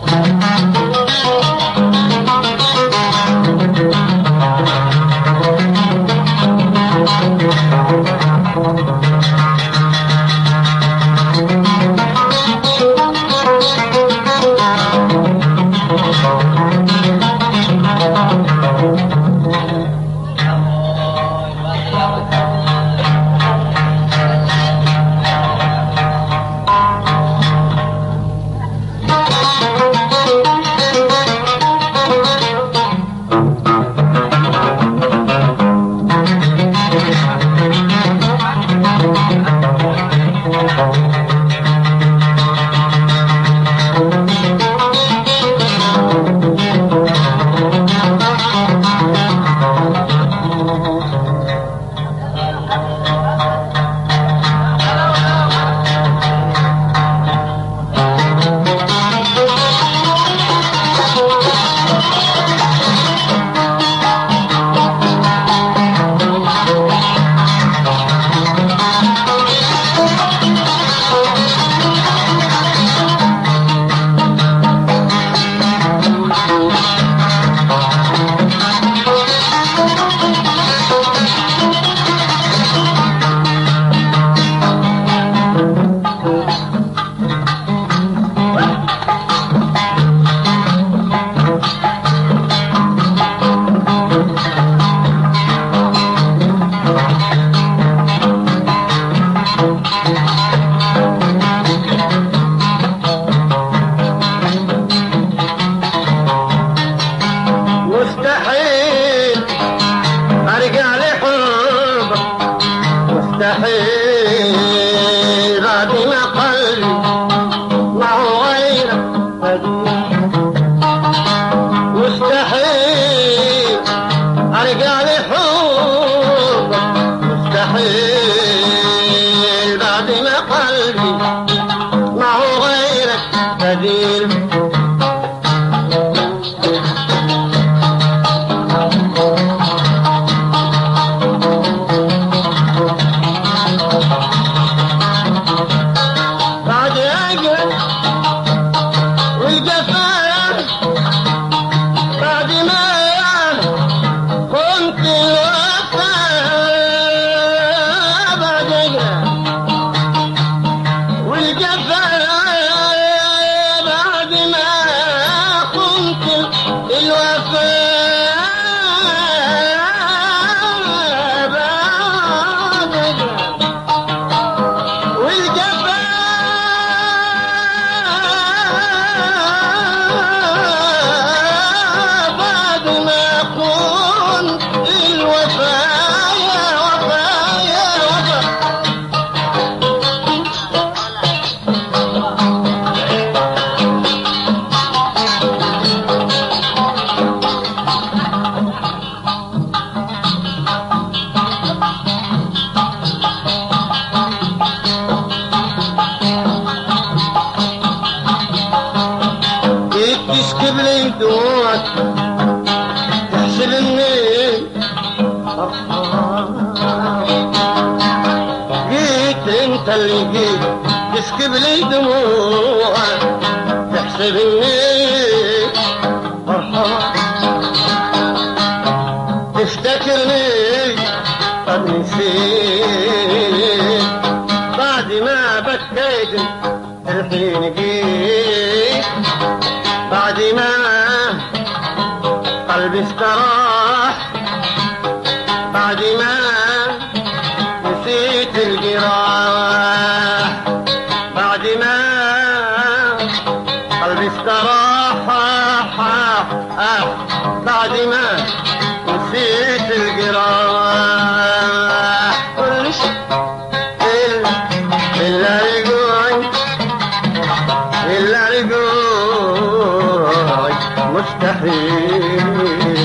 مستحيل بعد ما قلبي معه غيرك مستحيل ارجع لحبك مستحيل بعد ما قلبي معه غيرك بديل تشكب لي دموعك تحسب اني جيت انت اللي جيت تشكب لي دموعك تحسب اني فرحان تفتكرني قد نسيت بعد ما بكيت الحين جيت بعد ما قلبي استراح بعد ما نسيت الجراح بعد ما قلبي استراح بعد ما نسيت الجراح كل شيء إلا رجوعي إلا رجوعي مستحيل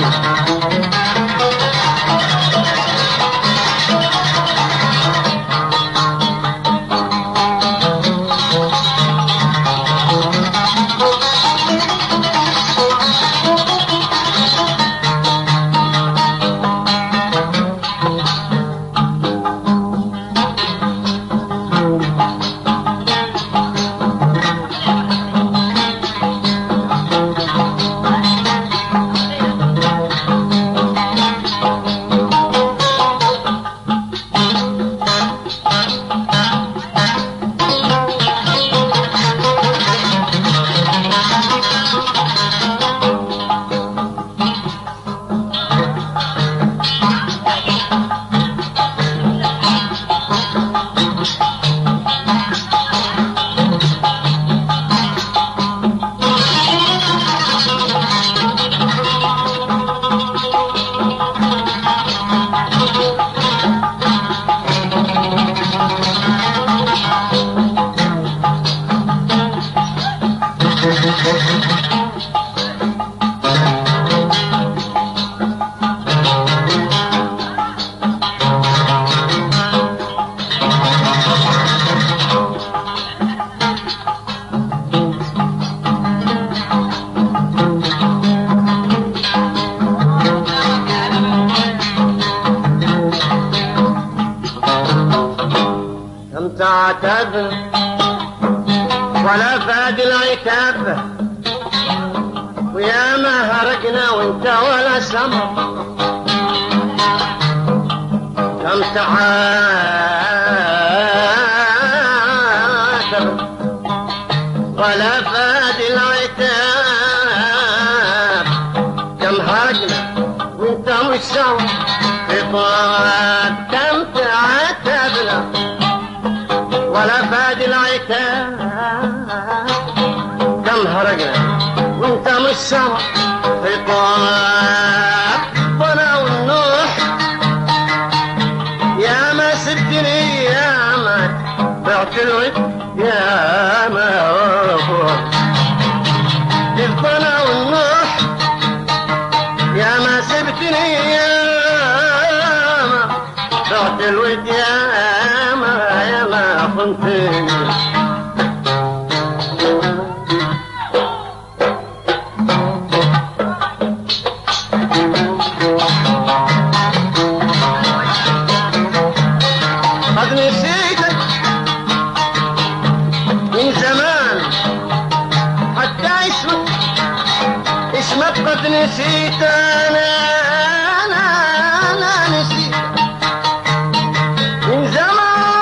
تعتب ولا فاد العتاب ويا ما هرقنا وانت ولا سمر كم تعاتب ولا فاد العتاب كم هرقنا وانت مش سمر خطاب كم تعاتبنا ولا فاد العتاب كم هرقنا وانت مش سمع خطاب وانا والنوح يا ما سبتني يا ما بعت الود يا ما انا والنوح يا ما سبتني يا ما بعت الود يا ما خنتني قد نسيتك من زمان حتى اسمك قد نسيت انا نسيتك من زمان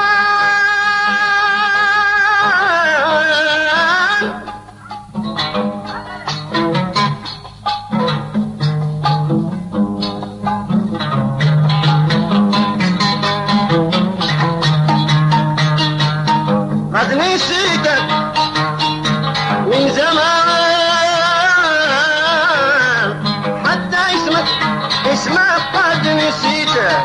قد نسيتك من زمان حتى اسمك قد نسيتك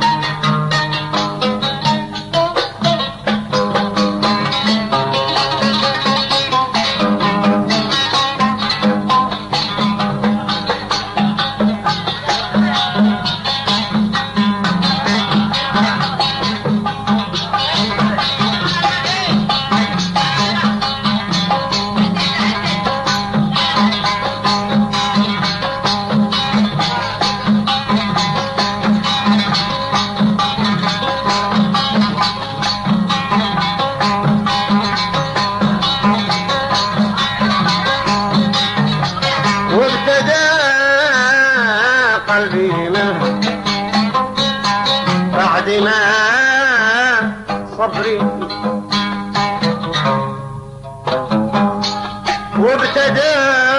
وابتدى قلبي منه بعد ما صبري وابتدى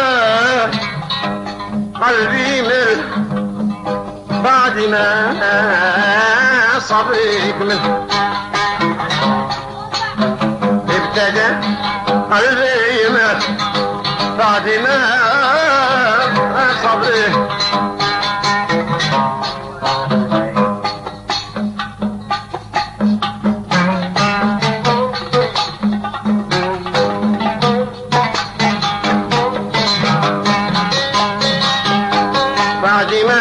قلبي منه بعد ما صبري منه ابتدى قلبي منه بعد ما صبري بعد ما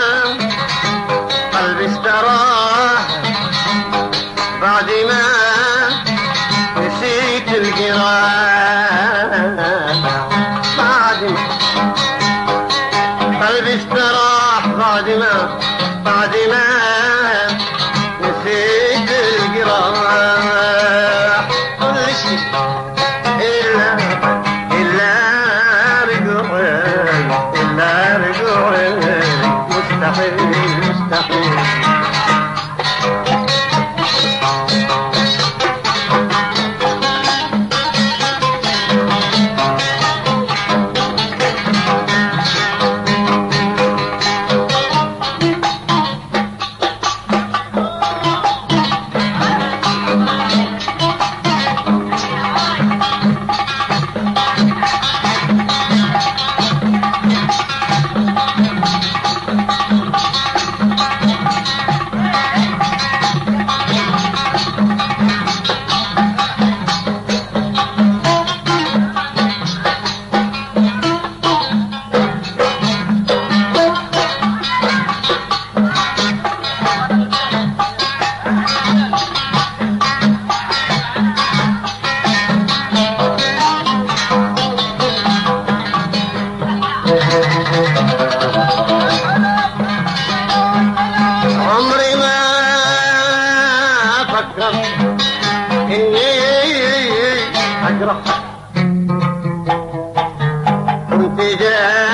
قلبي استراح بعد ما نسيت الجراح بعد جاي